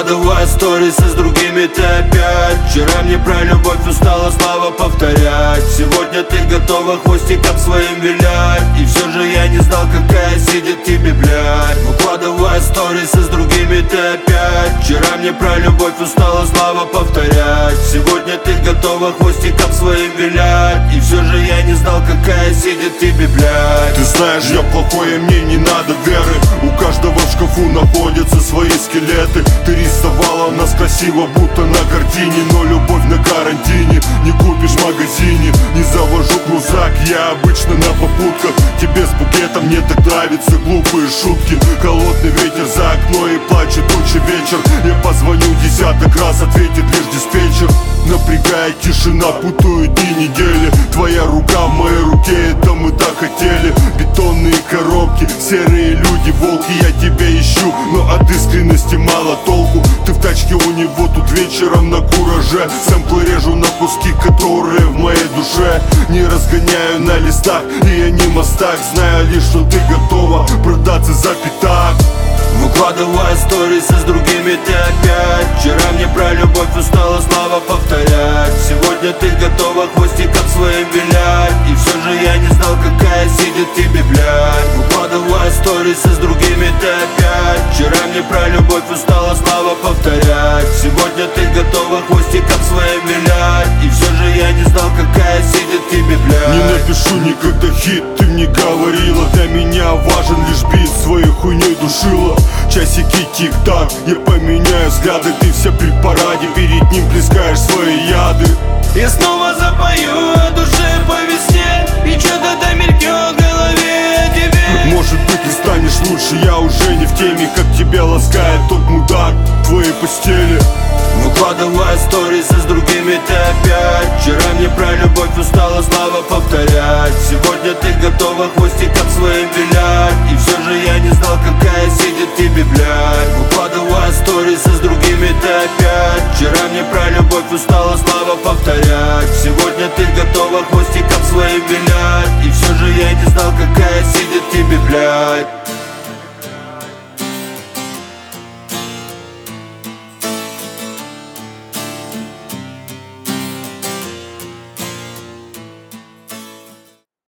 Выкладывая сторисы с другими ты опять. Вчера мне про любовь устала снова повторять. Сегодня ты готова хвостиком своим вилять. И все же я не знал, какая сидит тебе, блядь. Выкладывая сторисы с другими ты опять. Вчера мне про любовь устала снова повторять. Сегодня ты готова хвостиком своим вилять. И все же я не знал, какая сидит тебе, блядь. Ты знаешь, я плохой, мне не надо веры. У каждого в шкафу находятся свои скелеты. Ты рисовала нас красиво, будто на картине. Но любовь на карантине не купишь в магазине. Не завожу крузак, я обычно на попутках. Тебе с букетом мне так нравятся глупые шутки. Холодный ветер за окно и плачет тучи вечер. Я позвоню десяток раз, ответит лишь диспетчер. Напрягает тишина, путаю дни, недели. Твоя рука в моей руке, это мы так хотели. Бетонные коробки, серые люди, волки. Я тебя ищу, но от искренности мало толку. Ты в тачке у него тут вечером на кураже. Сэмплы режу на куски, которые в моей душе. Не разгоняю на листах, и я не мастак. Знаю лишь, что ты готова продаться за пятак. Выкладывая сторисы с другими ты опять. Вчера мне про любовь устала снова повторять. Сегодня ты готова хвостиком своим вилять. И все же я не знал, какая сидит тебе, блядь. Выкладывая сторисы с другими ты опять. Вчера мне про любовь устала снова повторять. Сегодня ты готова хвостиком своим вилять. И все же я не знал, какая сидит тебе, блядь. Не напишу никогда хит, ты мне говорила. Для меня важен лишь бит, своей хуйней душила. Часики тик-так, я поменяю взгляды. Ты вся при параде, перед ним плескаешь свои яды. Я снова запою о душе по весне. И что-то мелькнет в голове о тебе. Может быть ты станешь лучше, я уже не в теме. Как тебя ласкает тот мудак в твоей постели. Выкладывая сторисы с другими ты опять. Вчера мне про любовь устала снова повторять. Сегодня ты готова хвостиком своим вилять. И все же я не знал, какая сидит тебе, блядь. Выкладывая сторисы с другими ты опять. Вчера мне про любовь устала снова повторять. Сегодня ты готова хвостиком своим вилять. И все же я не знал, какая сидит